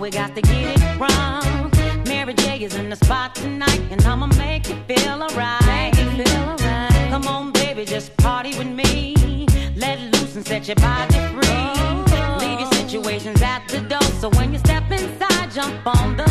we got to get it wrong. Mary J is in the spot tonight, and I'ma make you feel alright. Come on, baby, just party with me. Let loose and set your body free. Leave your situations at the door, so when you step inside, jump on the